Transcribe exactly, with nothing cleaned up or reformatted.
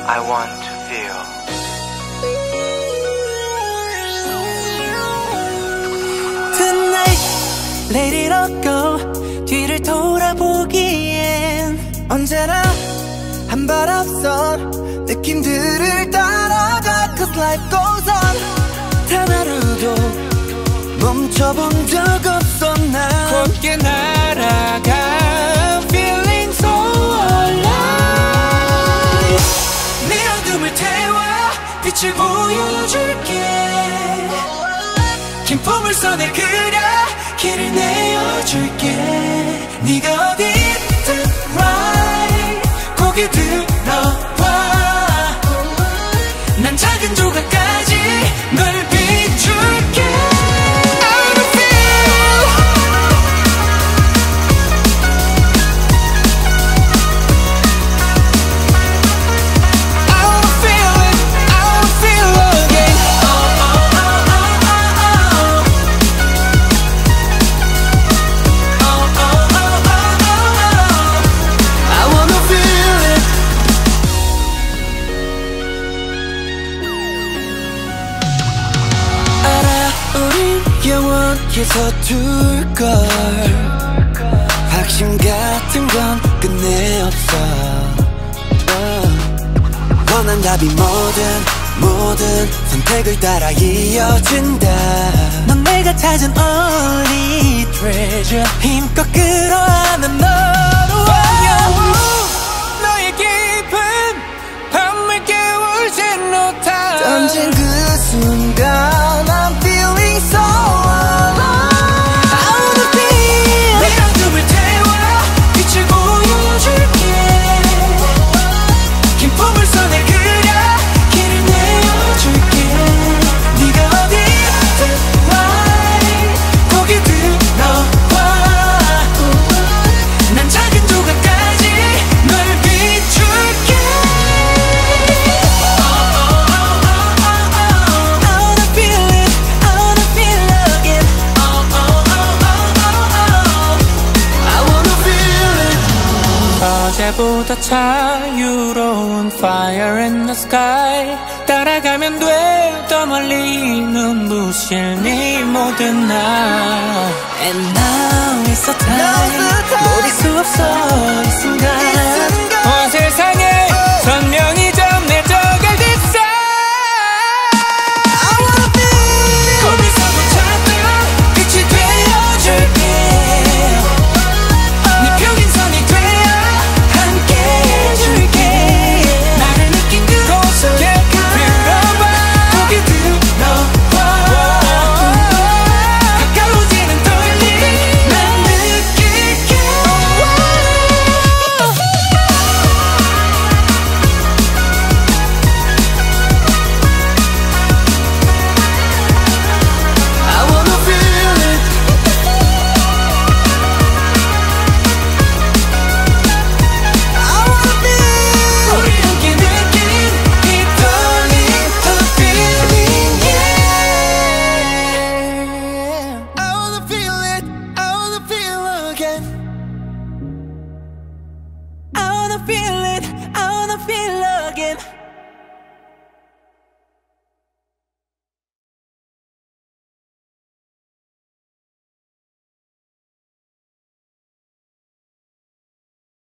I want to feel. Tonight, let it all go. 뒤를 돌아보기엔 언제나 한 발 앞선 느낌들을 따라가. Cause life goes on. 단 하루도 멈춰본 적 없어 난. 곧게 날아가 Feeling so alive. 내 어둠을 태워 빛을 보여줄게. 긴 포물선을 그려 길을 내어줄게. 네가 어디든 right 고개 들어봐. 난 작은 조각까지 널 비출게. 영원히 서툴걸. 확신 같은 건 끝내 없어. 원한 답이 뭐든 뭐든 선택을 따라 이어진다. 넌 내가 찾은 only treasure. 힘껏 끌어안아 너로. 너의 깊은 밤을 깨울 신호탄 던진 그 순간 I'm feeling so alive. I wanna feel. 내 어둠을 태워 빛을 보여줄게. 긴 포물선을 그려 길을 내어줄게. 네가 어디든 right 고개 들어봐. 난 작은 조각까지 널 비출게. 어제보다 자유로운 fire in the sky. 따라가면 돼 더 멀리 눈부실 네 모든 날. And now is the time. 버릴 수 없어 이 순간. 온 세상에 선명히 전해져갈 this side. I wanna be. 거기서도 찾아 빛이 되어줄게. 네 평행선이 되어 함께 해줄게. 나를 느낀 그곳에 들어봐. 고개 들어봐. 가까워지는 떨림 난 느낄게. I wanna feel it. I wanna feel. 우리 함께 느낀 이 떨림 the feeling yeah. I wanna feel it. I wanna feel again. I wanna feel